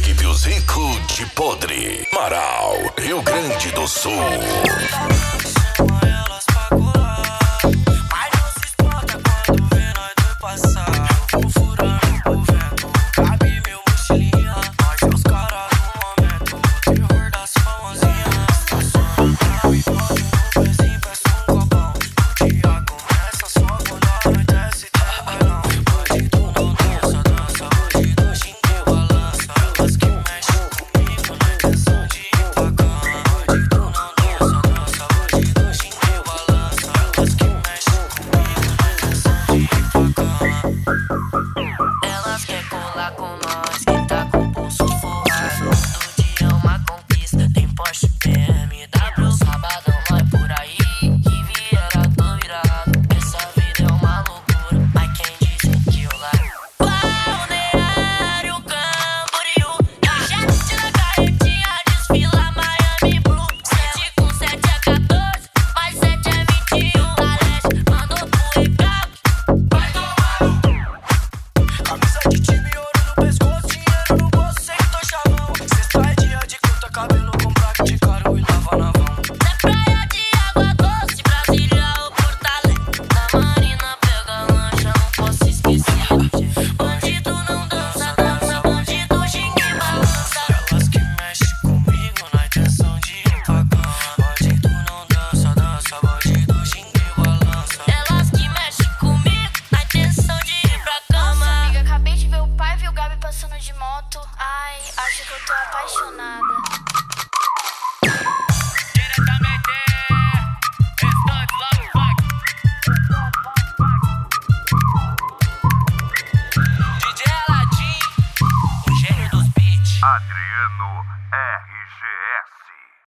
municípios rico de podre. Marau, Rio Grande do Sul. Elas quer colar com nós, quem tá com o pulso forrado. Todo dia é uma conquista, tem Porsche, BMW. Sabadão vai por aí, que Vieira tô virado. Essa vida é uma loucura, mas quem disse que eu largo? Balneário Camboriú, gente na carretinha, desfila Miami Blue. 7 com 7 é 14, mais 7 é 21. Na leste, mandou pro recalque, vai tomar. Camisa de time, ouro no pescoço, dinheiro no bolso, sei que tô chavão. Sexta é dia de curta cabelo, com placa de caro e lava na vão. É praia de água doce, Brasília ou Porto Alegre. Na marina pega lancha, não posso esquecer. Bandido não dança, dança, bandido ginga e balança. Elas que mexem comigo na intenção de ir pra cama. Bandido não dança, dança, bandido ginga e balança. Elas que mexem comigo na intenção de ir pra cama. Nossa, amiga, acabei de ver o pai e o Gabi passando de moto. Ai, acho que eu tô apaixonada. Diretamente, Estante Love Funk. DJ Aladim, o gênio dos beats. Adriano RGS.